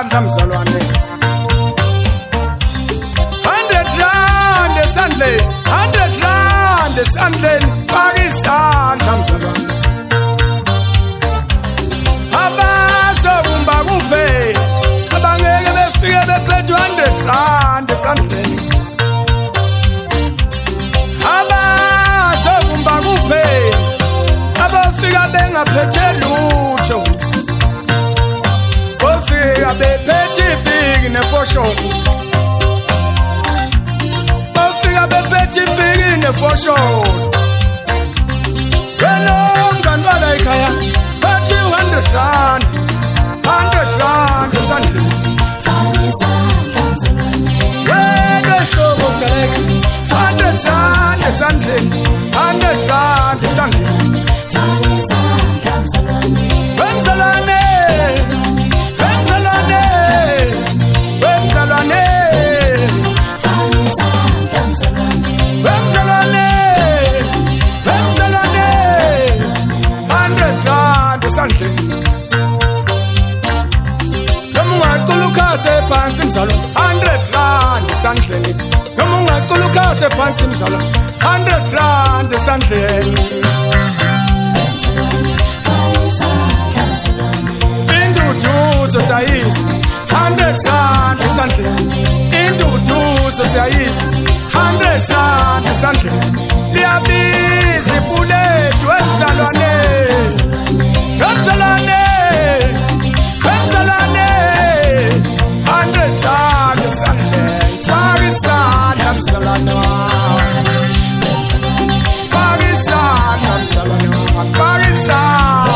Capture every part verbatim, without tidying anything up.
isandla mzalwane. Hundred rand esandleni, hundred rand esandleni, faka isandla mzalwane. Abazobumba kuphela, abangeke befike bephethe hundred rand esandleni. Abazobumba kuphela, abafika bengaphethe lutho. Bofika bephethe ibhiki nefosholo. Bofika bephethe ibhiki nefosholo. Wena umngani wala ekhaya phethe hundred rand, hundred rand esandleni. Wena hlobo seleka hundred rand esandleni, hundred rand esandleni. Wemzalwane, wemzalwane, wemzalwane, wemzalwane, wemzalwane, hundred rand esandleni. Noma ungaqulukhase phansi mzalwane, hundred rand esandleni. Noma ungaqulukhase phansi mzalwane, hundred rand esandleni. Induduzo sayizwa, hundred rand esandleni. Induduzo sayizwa, hundred rand esandleni. Liyabiza ipulethu wemzalwane, wemzalwane, wemzalwane, hundred rand esandleni. Faka isandla mzalwane wami, faka isandla mzalwane wami, faka isandla.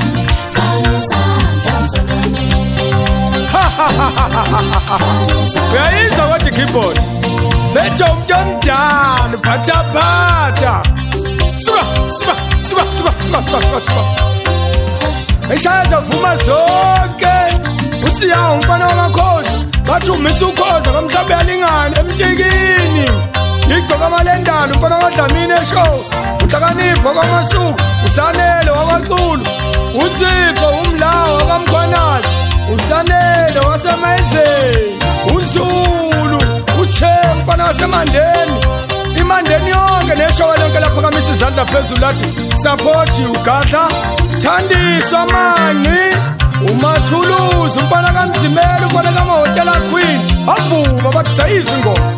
Uyayizwa kodwa ikeyboard letha umuntu omdala uphathaphatha. Suka suka suka suka suka suka suka suka eshaya zavuma zonke. Usiya umfana wamakhozi bathi umisa ukhoza kamhlawumbe yalingana emtikini. Igqoka amalendana umfana kaDlamini eshow. Uhlakanipho kwamasuku, usanele wakwaculu, uSipho umlawa kaMkhwanazi, usanele wasemayizeni, uZulu uChe mfana waseMandeni. Imandeni yonke neshowa lonke laphakamisa izandla phezulu lathi support uGadla, Thandiswa Manci, uMathuluzi umfana kaMzimela, umfana kaMahotela Queen. Bavuma bathi sayizwa ingoma.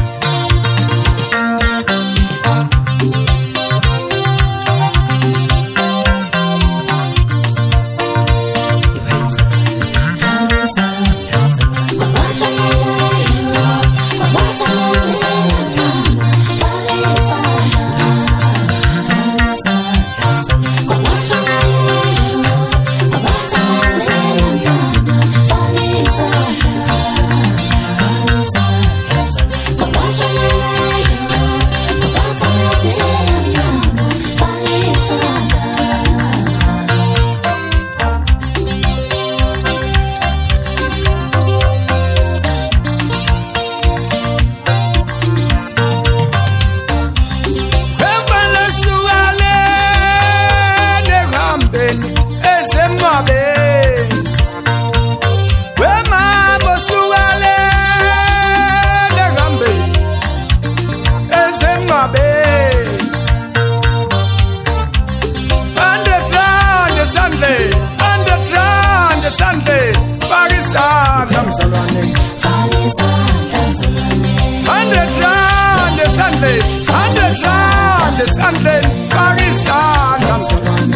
Hundred rand esandleni, hundred rand esandleni, faka isandla mzalwane.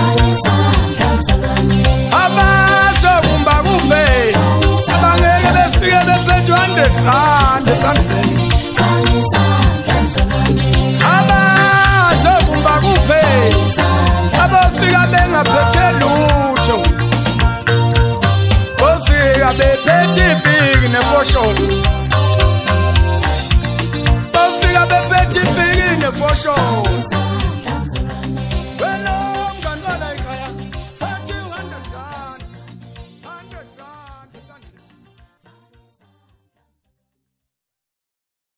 Abazobumba kuphela, abangeke befike bephethe hundred rand esandleni. Abazobumba kuphela, abafika bengaphethe lutho. Bofika bephethe ibhiki nefosholo. For sure.